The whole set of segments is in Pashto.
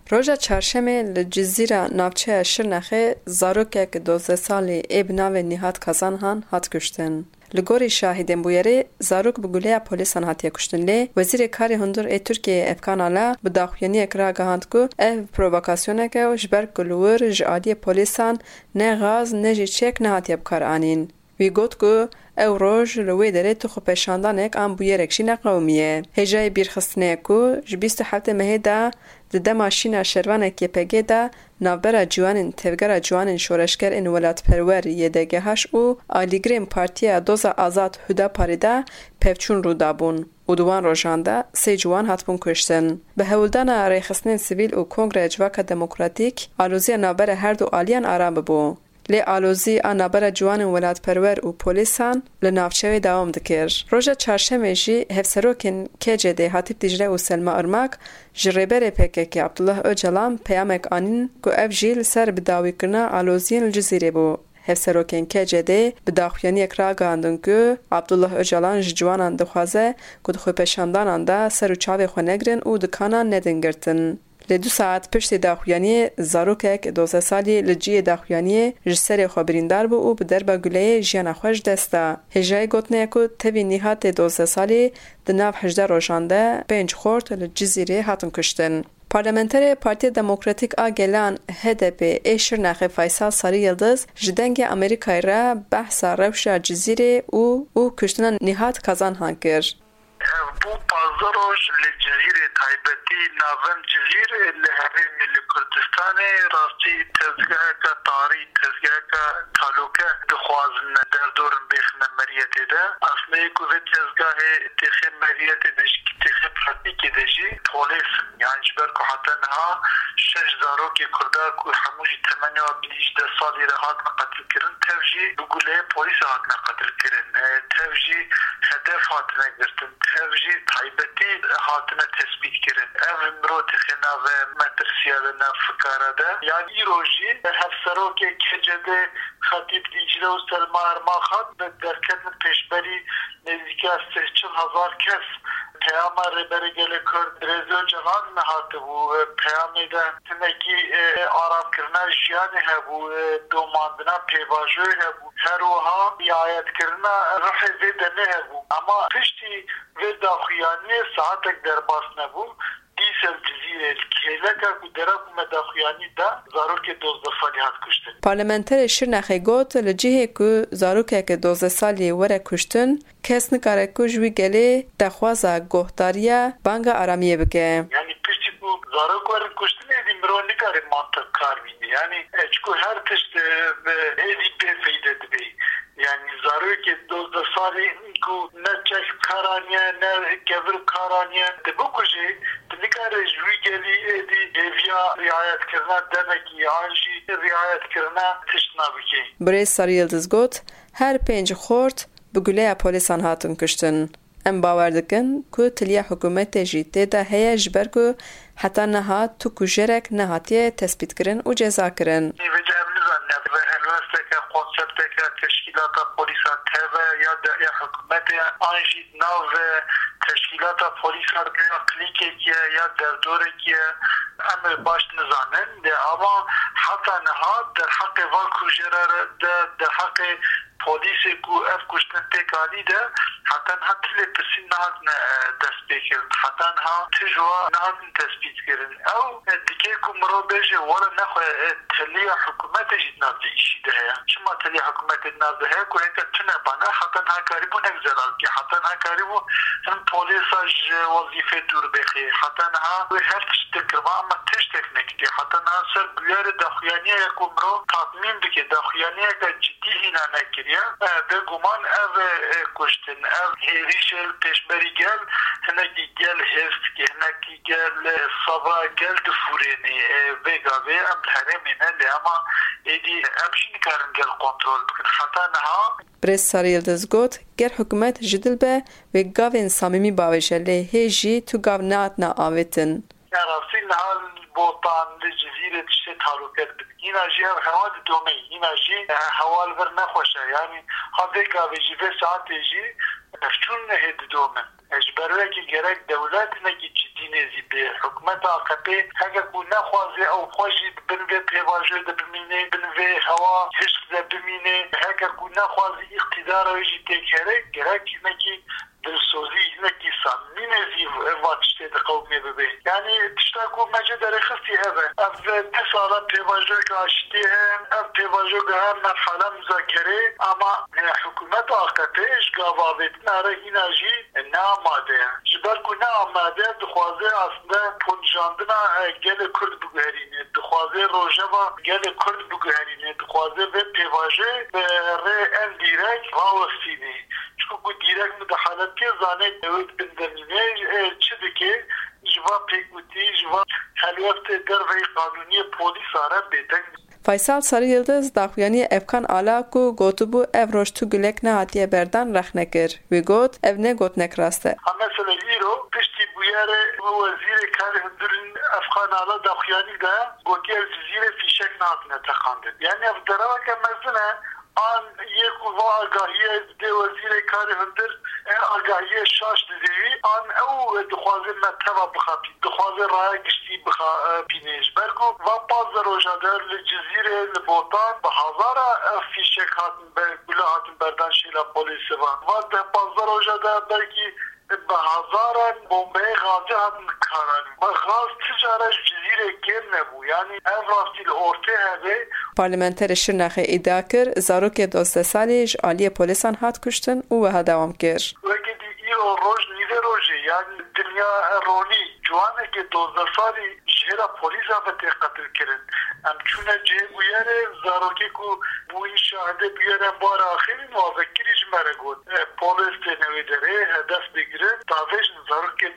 روژا چهارشنبه لجزیره ناوچه شرنخه زاروکک 12 سالی اب ناو نیهات کازان هان هات کشتن. لگوری شاهدین بویره زاروک بگوله پلیسان هاتیه کشتن لی وزیر کاری هندور ترکیه افکان آلا بداخوینی اکرا گهاند که پرووکاسیونه که جبر گلور جعالی پلیسان نه غاز نه جی چک نه هاتیه بکار آنین. وی گوت که او روز روی داره تو خو پشاندانک آن بویرکشی نقومیه. هجای بیرخستنه که جبیست هفته مهدا ده ماشین شروانه که پگه ده نابرا جوانین تفگر جوانین شورشگر این ولات پرور یدگه هاش او آلیگریم پارتیا دوزا آزاد هدا پاریده پفچون رو دابون. او دوان روشانده 3 جوان هاتبون کشتن. به هولدان ریخستنین سیویل و کنگره جواک دموکراتیک آلوزی نابر هر دو آلیان آرام ببو. لی آلوزی آنابر جوان ولات پرور و پولیسان لنافچه دوام دکر. روژا چهارشنبه جی هفسروکن KCD هاتیب دیجره و سلما ارماک جریبر PKK عبدالله اوجلان پیامک آنین که اف جیل سر بداوی کرنا آلوزین الجزیره بو. هفسروکن KCD بداخویانی اکرا گاندن که عبدالله اوجلان جوانان دخوازه که دخوی پشاندانان ده سر و چاوی خو نگرن و دکانان ندنگرتن. ل 2 ساعت پشت داخویانی زاروکک 12 سالی لجی داخویانی جسر خبریندار بو و به دربا گله جیان خوش دستا. هجای گوتنه که تبی نیهات 12 سالی دناف 18 روشانده 5 خورد لجزیره هاتن کشتن. پارلمانتر پارتی دموکراتیک آگلان HDP ایشر نخ فیصل ساری یلدز جدنگ امریکای را بحث روشا جزیره او کشتن نیهات کازان هان کرد. bu pazaroj li cezîrê taybetî navên cezîrê li herê Millî Kurdistanê rastî tezgeheka tarî tezgeheka talûke dixwazin derdorin bêxine meriyetê de aslında ku vê tezgahê têxê meriyetê de jî têxê pratikê de jî polîsin yani ji ber ku heta niha 6 zarokê Kurda ku hemû jî temenya 18 salî re hatine qetilkirin tev jî bi guleyê polîsê hatine qetilkirin tev jî hedef hatine girtin tev jî taybetî hatine tespît kirin ev mirov tixêna ve metrsiya ve navfikara de yani îro jî hevserokê KCD Xetîb Dîcle û Selma Ermak hat bi derketin pêşberî nêzîka 8,000 kes peyama rêberê gelê Kurd Rêzî Öcalan nehatibû peyamê de tinekî aramkirina jiyanê hebû domandina pêvajoyê hebû her wiha riayetkirina rihê vê de nehebû ama piştî vê daxuyaniyê saatek derbas nebû dîsel cizîrê kêleka ku dera ku me daxuyanî da zarokê 12 salî hat kuştin. Parlamenter Şirnexê got li cihê ku zarokeke 12 salî were kuştin kes nikare ku ji wî gelê dexwaza guhdariya banga aramiyê bike. Yani piştî ku zarok werin kuştin êdî mirov nikare mantık kar bîne yani çikû her tişt êdî pê feyde dibe. Yani zarokê 12 salî ku ne çek karaniye ne kevir karaniye de bu kujê nikare ji wî gelî êdî hêviya riayetkirina demekî yan jî riayetkirina tişt nabike. Birêz Sarî Yıldız got her 5 xort bi guleya polîsan hatin kuştin. Em bawer dikin ku tiliya hikûmetê jî tê de heye ji ber ku heta niha tu kujerek nehatiye tespîtkirin û cezakirin. konsepteka teşkilata polîsa teve ya hikûmetê an jî nav teşkilata polîsa ya klîkekê ya derdorekê em baş nizanin de ama heta niha der heqê van kujera de der heqê polîsê ku ev kuştin têkanî de heta niha tilê pirsîn nehatine dest pêkirin heta niha tijwa nehatin tespît kirin ew dikê ku mirov bêje were nexwe tiliya hikûmetê jî nav de îşî de heye çima tiliya hikûmetê nav de heye ku heke tune bana heta niha karîbû nek zelal bike heta niha karîbû hin polîsa ji wezîfê dûr bêxî heta niha wê her tişt dikiriba ama tiştek nekiriye heta niha ser bûyerê daxuyaniyê ku mirov tatmîn bike daxuyaniyeke ciddî hîna nekiriye bêguman ev kuştin ev hêrîşê pêşberî gel hinekî gel hêvt ke hinekî gel sabra gel difûrênê vêgavê em li herêmê ne lê ama êdî em jî nikarin gel kontrol bikin heta niha. Birêz Sarî Yıldız got ger hikûmet ji dil be wê gavên samîmî bavêje lê hê jî tu gav nehatine avêtin. Ya rastî niha botan li cizîrê tiştê talûket bikin. Yine jî ev hewa didome yine jî hewa li vir nexweşe yani ha vê gavê jî vê saetê jî pevçûn nehê didome. Ji ber wekî gerek dewlet hinekî cidî دینزی به حکومت AKP هگه کو نخوازه او خوشی بنوه پیواجه ده بمینه بنوه هوا حشق ده بمینه هگه کو نخوازه اقتدار ویجی تکره گرکی نکی دلسوزی نکی سامینزی واتشته ده قومی ببه یعنی تشتاکو مجد رخصی هبه اف تسالا پیواجه که آشتی هم اف پیواجه که هم مرحله مذاکره اما حکومت AKP اشگاوابتن اره ایناجی ناماده جبر کو ناماده دخوازه اصلا پونجاندنا گل کرد بگهرینه دخوازه روژه گل کرد بگهرینه دخوازه و پیواجه ره ان دیرک راوستینه چون کو دیرک مدحالت که زانه نوید بندمینه چه دکه جوا پیکوتی جوا حلوفت دروی قانونی پولیس آره بیتن فیصل ساری یلدز داخویانی افکان آلا کو گوتو بو اف روش تو گلک نهاتیه بردن رخ نکر وی گوت اف نه گوت نکراسته مثلا ایرو پشتی بویاره وزیر کار هندرین افغان آلا داخویانی ده گوتی الجزیره فیشک نهاتنه تخانده یعنی اف دراوه که مزنه آن یک و آگاهی ده وزیر کار هندر آگاهی شاش دیوی آن او دخوازه متوا بخاپی دخوازه رای گشتی بخاپینیش برگو و باز روژادر لجزیره لبوتان به هزار فیشک هاتن بله هاتن بردن شیلا پولیس و ده باز روژادر برگی به هزاران بمبه غازی هاتن کارانی و غاز تجارش جزیره کم نبو یعنی این راستی لورته هده پارلمانتر شرنخه ادعا کر زاروک 12 سالیش عالی پولیسان هات کشتن او به دوام کر وقتی ایرو روز نیده روزی یعنی دنیا رونی جوانه که 12 سالی شهر پولیس ها قتل کردن همچونه جه بویره زاروکی که بوی شاهده بیارن بار آخری موافقیش مرگود پولیس تنویدره هدف بگیره تاویش زاروکی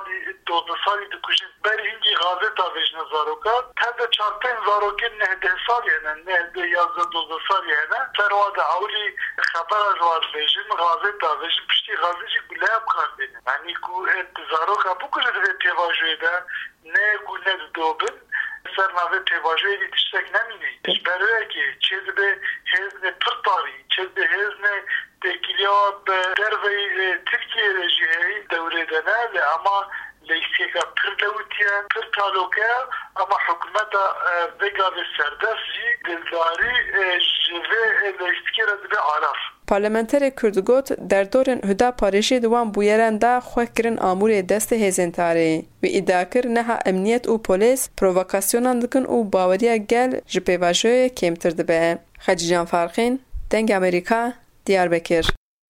12 سالی دکشن بر هنگی غازه تاویش زاروکا تنده 4-5 زاروکی 19 سالی هنن 11-12 سالی هنن سرواد اولی خبر رواد بیشن غازه تاویش پشتی غازه جی گلاب کردن یعنی که زاروکا بکنه دوی پیواجوی ده نه گونه دوبن سر نوی پیواجوی دی تشتک نمینه بروه که چیز به هزن پرطاری چیز به هزن تکیلیا به دروی ترکیه رجیهی دوره دنه اما لیسیکا پر لوتیان پر تالوکه اما حکومت بگا به سردست جی دلداری جوه لیسیکی را دبه عرف پارلمانتر کردگوت در دورن هدا پارشی دوان بویرن دا خواه کرن آمور دست هزینتاری و ادعا کر نها امنیت و پولیس پرووکاسیونان دکن و باوریا گل جپیواجوی کمتر دبه. خدیجان فارخین، دنگ امریکا، دیاربکر.